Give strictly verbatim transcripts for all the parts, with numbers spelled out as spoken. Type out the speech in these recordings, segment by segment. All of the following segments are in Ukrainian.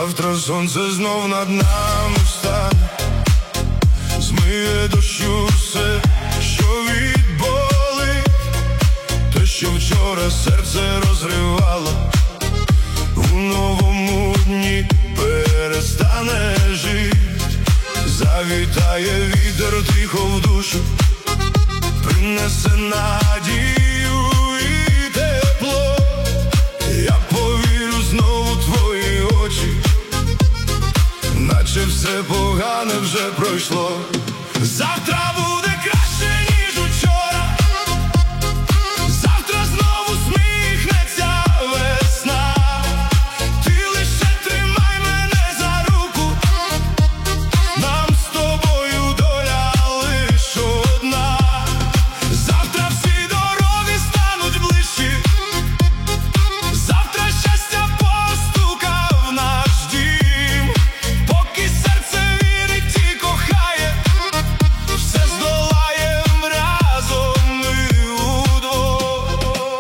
Завтра сонце знов над нами стане, змиє дощу все, що відболить. Те, що вчора серце розривало, у новому дні перестане жити. Завітає вітер тихо в душу, принесе надію і тепло. Я повірю знову в твої очі, наче все погане вже пройшло. Завтра буде краще, ніж учора. Завтра знову сміхнеться весна. Ти лише тримай мене за руку, нам з тобою доля лиш одна. Завтра всі дороги стануть ближчі, завтра щастя постука в наш дім. Поки серце вірить і кохає, все здолаєм разом ми удвох.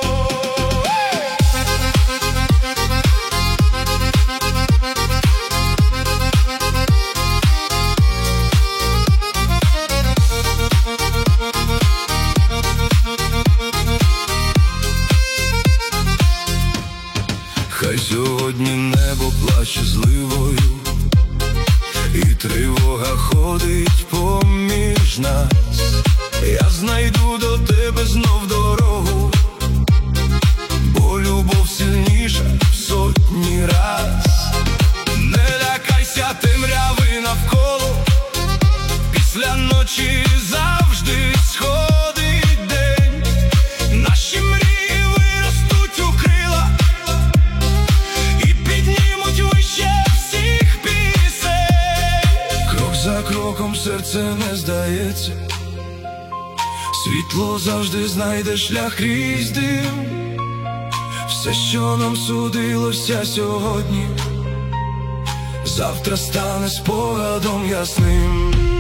Хай сьогодні небо плаче зливою, і тривога ходить поміж нас. Я знайду до тебе знов дорогу, бо любов сильніша в сотні раз. Не лякайся темряви навколо, після ночі завжди сходить день. Наші мрії виростуть у крила і піднімуть вище всіх пісень. Крок за кроком серце не здається, світло завжди знайде шлях крізь дим. Все, що нам судилося сьогодні, завтра стане спогадом ясним.